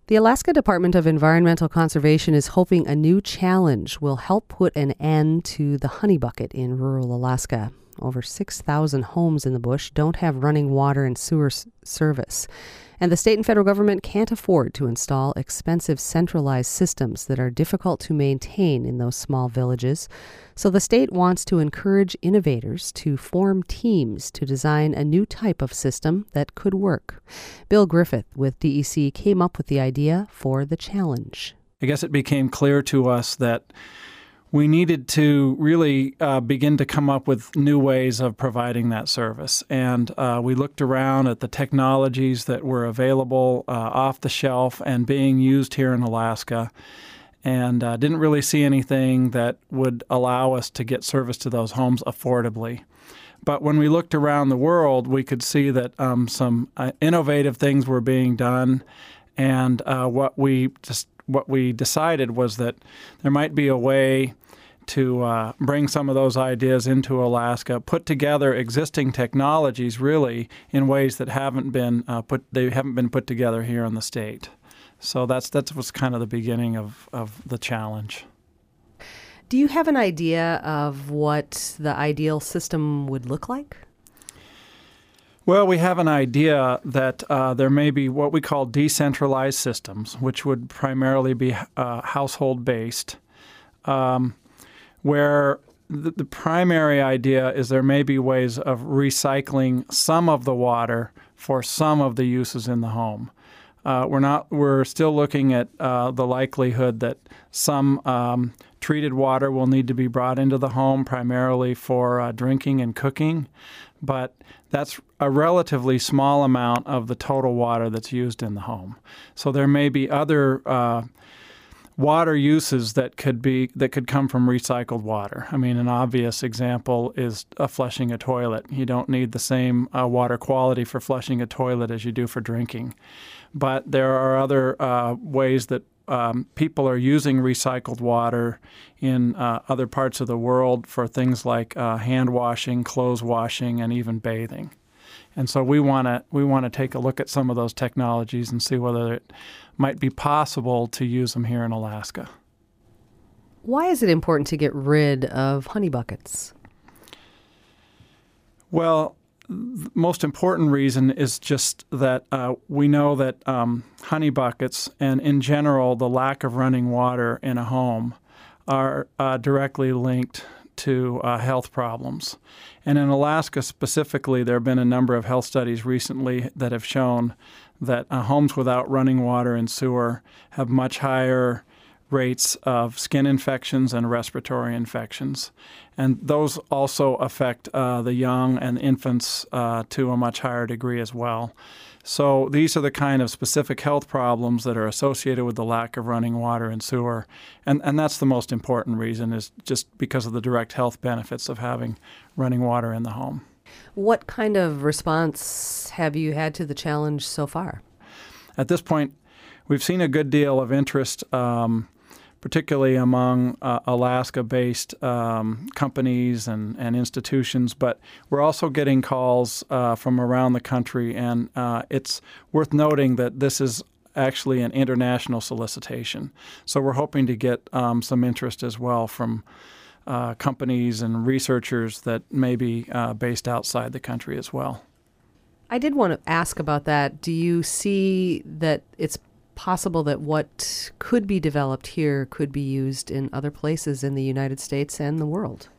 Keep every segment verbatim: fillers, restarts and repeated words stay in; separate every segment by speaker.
Speaker 1: The Alaska Department of Environmental Conservation is hoping a new challenge will help put an end to the honey bucket in rural Alaska. Over six thousand homes in the bush don't have running water and sewer s- service. And the state and federal government can't afford to install expensive centralized systems that are difficult to maintain in those small villages. So the state wants to encourage innovators to form teams to design a new type of system that could work. Bill Griffith with D E C came up with the idea for the challenge.
Speaker 2: I guess it became clear to us that we needed to really uh, begin to come up with new ways of providing that service. And uh, we looked around at the technologies that were available uh, off the shelf and being used here in Alaska, and uh, didn't really see anything that would allow us to get service to those homes affordably. But when we looked around the world, we could see that um, some uh, innovative things were being done, and uh, what we just what we decided was that there might be a way to uh, bring some of those ideas into Alaska, put together existing technologies really in ways that haven't been uh, put they haven't been put together here in the state. So that's that's was kind of the beginning of, of the challenge.
Speaker 1: Do you have an idea of what the ideal system would look like?
Speaker 2: Well, we have an idea that uh, there may be what we call decentralized systems, which would primarily be uh, household-based, um, where the, the primary idea is there may be ways of recycling some of the water for some of the uses in the home. Uh, we're not. We're still looking at uh, the likelihood that some um, treated water will need to be brought into the home, primarily for uh, drinking and cooking, but that's a relatively small amount of the total water that's used in the home. So there may be other uh, water uses that could be that could come from recycled water. I mean, an obvious example is uh, flushing a toilet. You don't need the same uh, water quality for flushing a toilet as you do for drinking. But there are other uh, ways that um, people are using recycled water in uh, other parts of the world for things like uh, hand washing, clothes washing, and even bathing. And so we want to we want to take a look at some of those technologies and see whether it might be possible to use them here in Alaska.
Speaker 1: Why is it important to get rid of honey buckets?
Speaker 2: Well, the most important reason is just that uh, we know that um, honey buckets and, in general, the lack of running water in a home are uh, directly linked to uh, health problems. And in Alaska specifically, there have been a number of health studies recently that have shown that uh, homes without running water and sewer have much higher rates of skin infections and respiratory infections. And those also affect uh, the young and infants uh, to a much higher degree as well. So these are the kind of specific health problems that are associated with the lack of running water and sewer. And, and that's the most important reason, is just because of the direct health benefits of having running water in the home.
Speaker 1: What kind of response have you had to the challenge so far?
Speaker 2: At this point, we've seen a good deal of interest, um, particularly among uh, Alaska-based um, companies and, and institutions, but we're also getting calls uh, from around the country, and uh, it's worth noting that this is actually an international solicitation. So we're hoping to get um, some interest as well from uh, companies and researchers that may be uh, based outside the country as well.
Speaker 1: I did want to ask about that. Do you see that it's possible that what could be developed here could be used in other places in the United States and the world?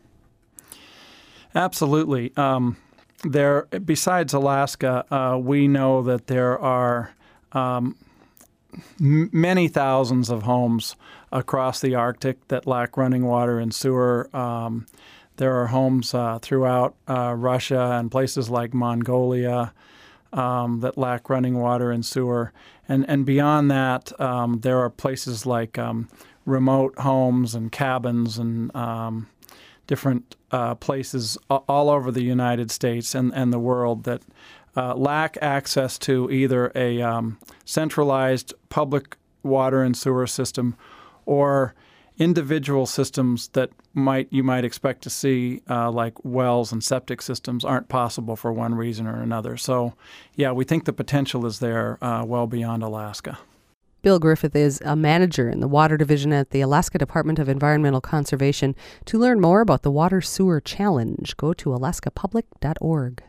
Speaker 2: Absolutely. Um, there, besides Alaska, uh, we know that there are um, m- many thousands of homes across the Arctic that lack running water and sewer. Um, there are homes uh, throughout uh, Russia and places like Mongolia Um, that lack running water and sewer. And and beyond that, um, there are places like um, remote homes and cabins and um, different uh, places all over the United States and, and the world that uh, lack access to either a um, centralized public water and sewer system or individual systems that might you might expect to see, uh, like wells and septic systems, aren't possible for one reason or another. So, yeah, we think the potential is there uh, well beyond Alaska.
Speaker 1: Bill Griffith is a manager in the Water Division at the Alaska Department of Environmental Conservation. To learn more about the Water Sewer Challenge, go to alaska public dot org.